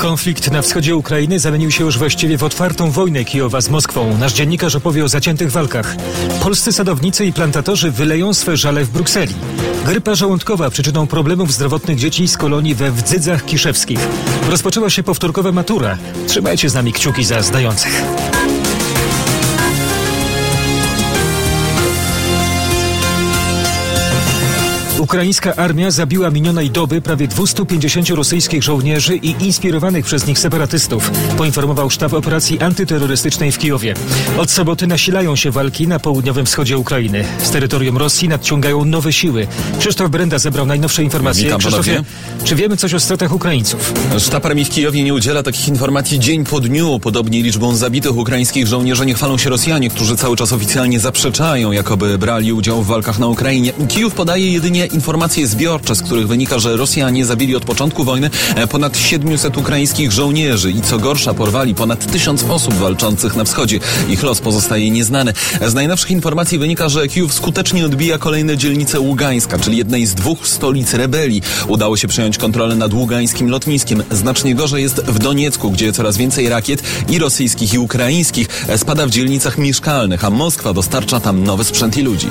Konflikt na wschodzie Ukrainy zamienił się już właściwie w otwartą wojnę Kijowa z Moskwą. Nasz dziennikarz opowie o zaciętych walkach. Polscy sadownicy i plantatorzy wyleją swe żale w Brukseli. Grypa żołądkowa przyczyną problemów zdrowotnych dzieci z kolonii we Wdzydzach Kiszewskich. Rozpoczęła się powtórkowa matura. Trzymajcie z nami kciuki za zdających. Ukraińska armia zabiła minionej doby prawie 250 rosyjskich żołnierzy i inspirowanych przez nich separatystów, poinformował sztab operacji antyterrorystycznej w Kijowie. Od soboty nasilają się walki na południowym wschodzie Ukrainy. Z terytorium Rosji nadciągają nowe siły. Krzysztof Brenda zebrał najnowsze informacje. Krzysztofie, czy wiemy coś o stratach Ukraińców? Sztab armii w Kijowie nie udziela takich informacji dzień po dniu. Podobnie liczbą zabitych ukraińskich żołnierzy nie chwalą się Rosjanie, którzy cały czas oficjalnie zaprzeczają, jakoby brali udział w walkach na Ukrainie. Kijów podaje jedynie informacje zbiorcze, z których wynika, że Rosjanie zabili od początku wojny ponad 700 ukraińskich żołnierzy i co gorsza porwali ponad 1000 osób walczących na wschodzie. Ich los pozostaje nieznany. Z najnowszych informacji wynika, że Kijów skutecznie odbija kolejne dzielnice Ługańska, czyli jednej z dwóch stolic rebelii. Udało się przejąć kontrolę nad ługańskim lotniskiem. Znacznie gorzej jest w Doniecku, gdzie coraz więcej rakiet i rosyjskich, i ukraińskich spada w dzielnicach mieszkalnych, a Moskwa dostarcza tam nowy sprzęt i ludzi.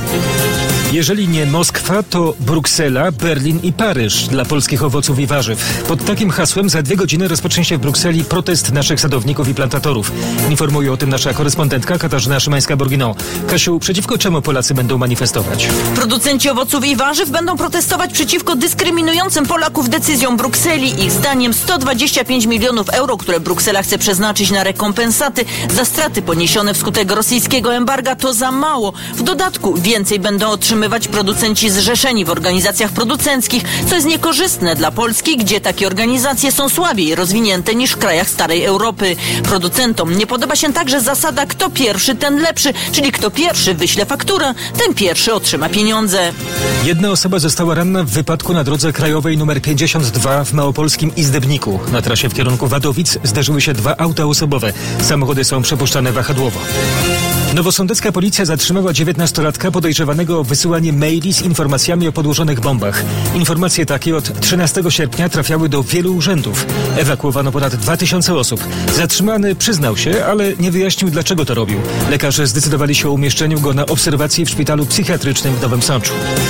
Jeżeli nie Moskwa, to Bruksela, Berlin i Paryż dla polskich owoców i warzyw. Pod takim hasłem za 2 godziny rozpocznie się w Brukseli protest naszych sadowników i plantatorów. Informuje o tym nasza korespondentka Katarzyna Szymańska-Borginą. Kasiu, przeciwko czemu Polacy będą manifestować? Producenci owoców i warzyw będą protestować przeciwko dyskryminującym Polaków decyzjom Brukseli. Ich zdaniem 125 milionów euro, które Bruksela chce przeznaczyć na rekompensaty za straty poniesione wskutek rosyjskiego embarga, to za mało. W dodatku więcej będą otrzymywać producenci zrzeszeni w organizacjach producenckich, co jest niekorzystne dla Polski, gdzie takie organizacje są słabiej rozwinięte niż w krajach starej Europy. Producentom nie podoba się także zasada kto pierwszy, ten lepszy, czyli kto pierwszy wyśle fakturę, ten pierwszy otrzyma pieniądze. Jedna osoba została ranna w wypadku na drodze krajowej nr 52 w małopolskim Izdebniku. Na trasie w kierunku Wadowic zderzyły się 2 auta osobowe. Samochody są przepuszczane wahadłowo. Nowosądecka policja zatrzymała 19-latka podejrzewanego o wysyłanie maili z informacjami o podłożonych bombach. Informacje takie od 13 sierpnia trafiały do wielu urzędów. Ewakuowano ponad 2000 osób. Zatrzymany przyznał się, ale nie wyjaśnił, dlaczego to robił. Lekarze zdecydowali się o umieszczeniu go na obserwacji w szpitalu psychiatrycznym w Nowym Sączu.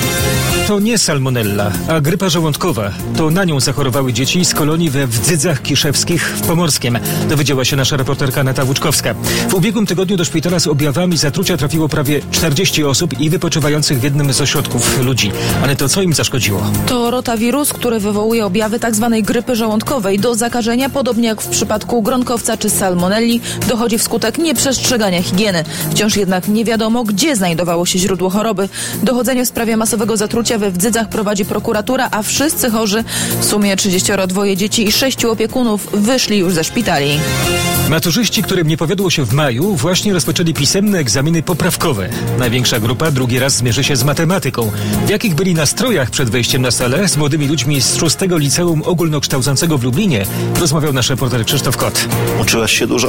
To nie salmonella, a grypa żołądkowa. To na nią zachorowały dzieci z kolonii we Wdzydzach Kiszewskich w Pomorskiem. Dowiedziała się nasza reporterka Aneta Łuczkowska. W ubiegłym tygodniu do szpitala z objawami zatrucia trafiło prawie 40 osób i wypoczywających w jednym z ośrodków ludzi. Ale to co im zaszkodziło? To rotawirus, który wywołuje objawy tzw. grypy żołądkowej. Do zakażenia, podobnie jak w przypadku gronkowca czy salmonelli, dochodzi wskutek nieprzestrzegania higieny. Wciąż jednak nie wiadomo, gdzie znajdowało się źródło choroby. Dochodzenie w sprawie masowego zatrucia we Wdzydzach prowadzi prokuratura, a wszyscy chorzy, w sumie 32 dzieci i 6 opiekunów, wyszli już ze szpitali. Maturzyści, którym nie powiodło się w maju, właśnie rozpoczęli pisemne egzaminy poprawkowe. Największa grupa drugi raz zmierzy się z matematyką. W jakich byli nastrojach przed wejściem na salę z młodymi ludźmi z 6. Liceum Ogólnokształcącego w Lublinie rozmawiał nasz reporter Krzysztof Kot. Uczyłaś się dużo?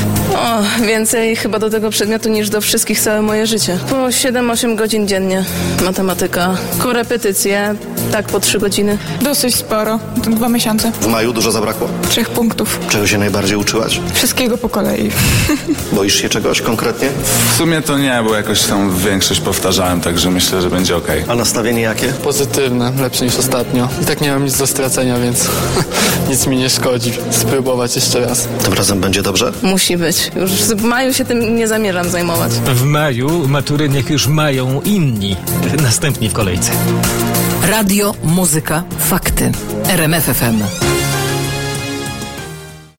O, więcej chyba do tego przedmiotu niż do wszystkich całe moje życie. Po 7-8 godzin dziennie matematyka, korepetycje, tak po 3 godziny. Dosyć sporo, 2 miesiące. W maju dużo zabrakło? 3 punktów. Czego się najbardziej uczyłaś? Wszystkiego po kolei. Boisz się czegoś konkretnie? W sumie to nie, bo jakoś tą większość powtarzałem, także myślę, że będzie okej. A nastawienie jakie? Pozytywne, lepsze niż ostatnio. I tak nie mam nic do stracenia, więc nic mi nie szkodzi. Spróbować jeszcze raz. Tym razem będzie dobrze? Musi być. Już w maju się tym nie zamierzam zajmować. W maju matury niech już mają inni, następni w kolejce. Radio, muzyka, fakty. RMF FM.